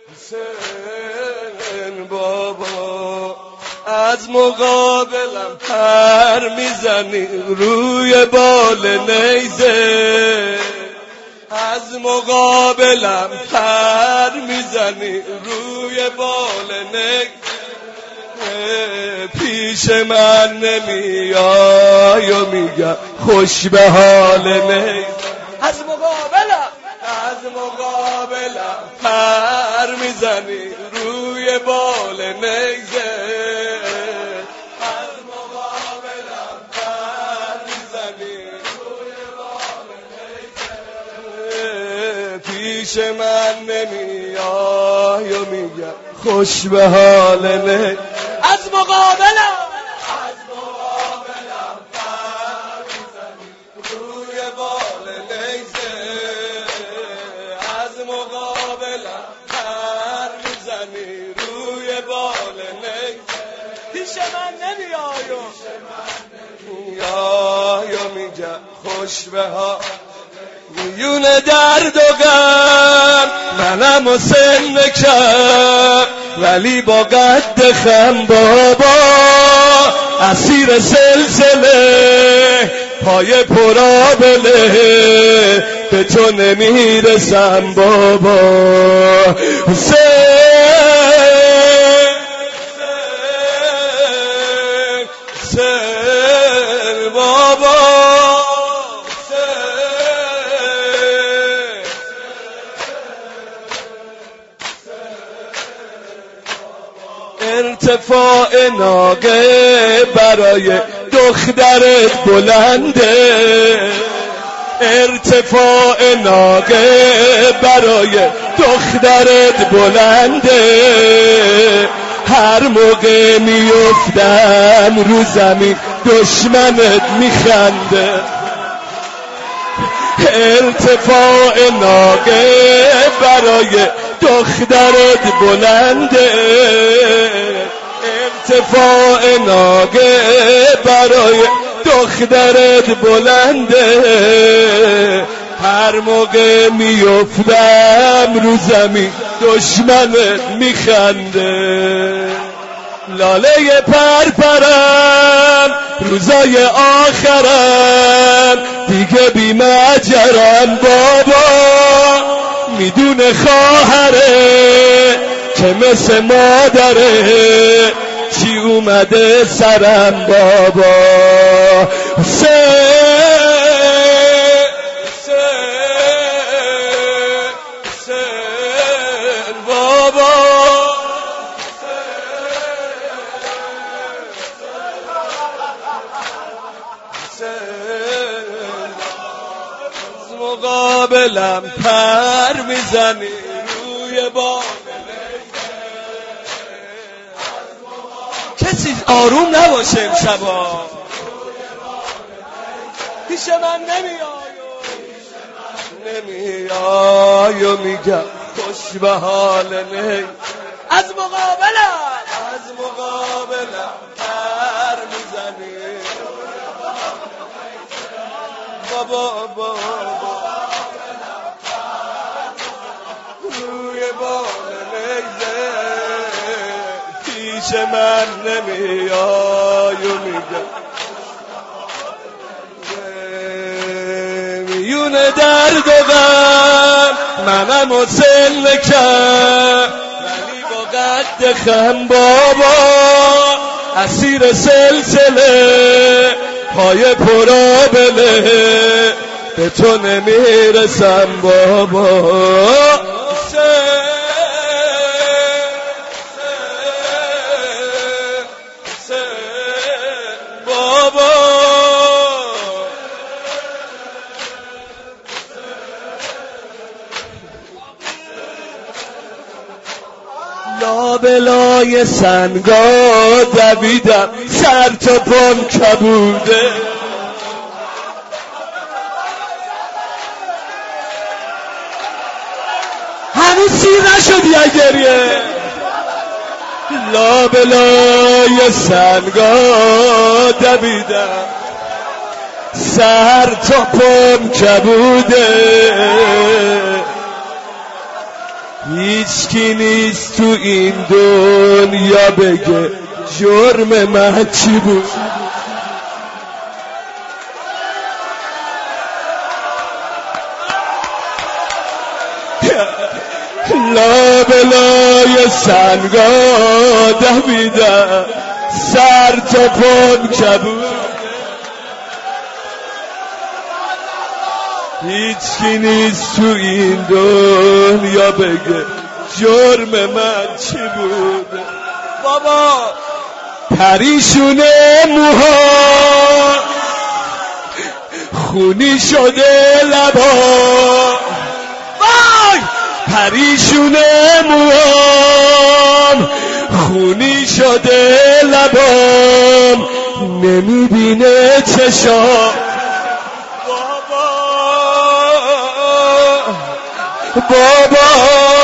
حسین بابا از مقابلم پر میزنی روی بال نیزه، از مقابلم پر میزنی روی بال نیزه، پیش من نمیای و میگم خوش به حال نیزه، از مقابلم پر میزنی روی بال نیزه، از مقابلم پر میزنی روی بال نیزه، پیش من نمیای و میگم خوش به حال نیزه، از مقابلم پر میزنی روی بال نیزه، از مقابلم پر میزنی روی بال نیزه، پیش من نمیای و میگم خوش به حال. میون درد و غم منم و سن کم، ولی با قد خم بابا اسیر سلسله پای پرابله، به تو نمیرسم بابا حسین بابا ارتفاع ناقه برای دخترت بلنده، ارتفاع ناقه برای دخترت بلنده، هر موقع میفتم رو زمین دشمنت میخنده، ارتفاع ناقه برای دخترت بلنده، ارتفاع ناقه برای دخترت بلنده، هر موقع میفتم رو زمین دشمنت میخنده، لاله پرپرم روزای آخرم دیگه بی مجرم بابا، میدونه خواهره که مثل مادره چی اومده سرم بابا، بابا از مقابلم پر میزنی روی بال، کسی آروم نباشه امشبا، پیش من نمیای و میگم خوش به حال نیزه، از مقابلم پر میزنی بابا روی بال نیزه، پیش من نمیای و میگم میون درد و غم منم و سن کم، ولی با قد خم بابا اسیر سلسله پای پرابله، به تو نمیرسم بابا بابا لابلای سنگا دویدم سر تا پام کبوده، هنوز سیر نشدی گریه، لابلای سنگا دویدم سر تا پام کبوده، هیچکی نیست تو این دنیا بگه جرم من چی بود. لابلای سنگا دویدم سر تا پام کبود. هیچکی نیست تو این دنیا بگه جرم من چی بود. بابا پریشونه موها خونی شده لبا، وای پریشونه موام خونی شده لبام، نمیبینه چشام. بابا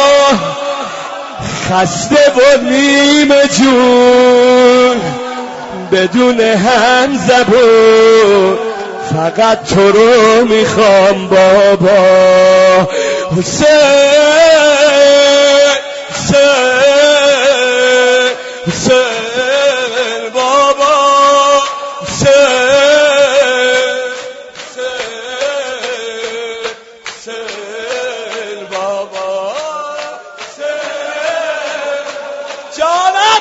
خسته و نیمه جون بدون هم زبون، فقط تو رو میخوام بابا. حسین حسین حسین بابا حسین حسین بابا جانم.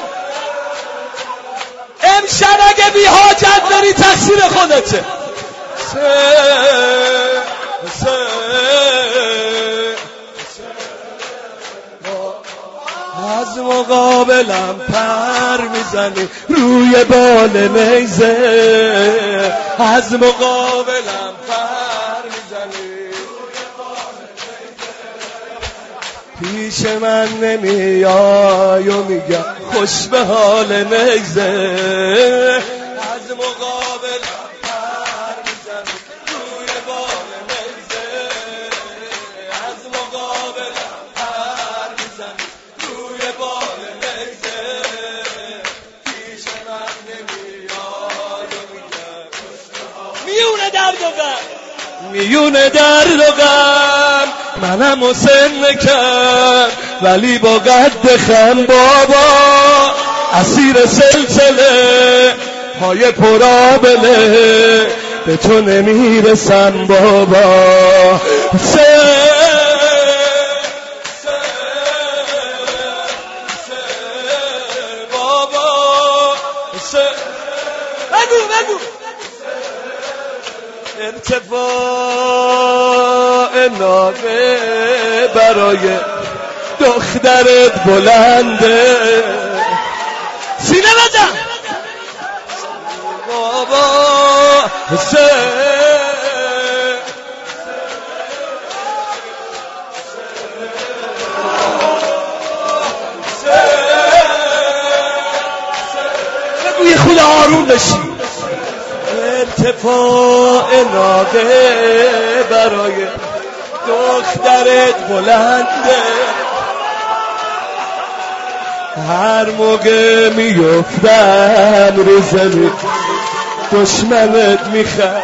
امشب اگه بی حاجت بری تقصیر خودته. از مقابلم پر میزنی روی بال نیزه، از مقابلم پر میزنی پیش من نمیای و میگم خوش به حال نیزه، از مقابلم پر میزنی روی بال نیزه، از مقابلم پر میزنی روی بال نیزه، پیش من نمیای و میگم خوش به حال. میونه درد و غم میونه درد و غم، منم حسین نکم ولی با قد خم بابا، اسیر سلسله های پرابله به تو نمیرسم بابا. بگو ارتفاع نامه برای دخترت بلنده، سینه بزن بابا. بگو یه خود آروم بشی. ارتفاع ناقه برای دخترت بلنده، هر موقع میفتم رو زمین دشمنت میخند.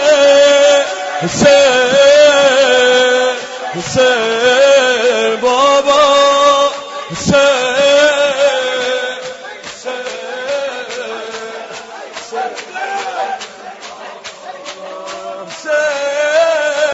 حسین حسین حسین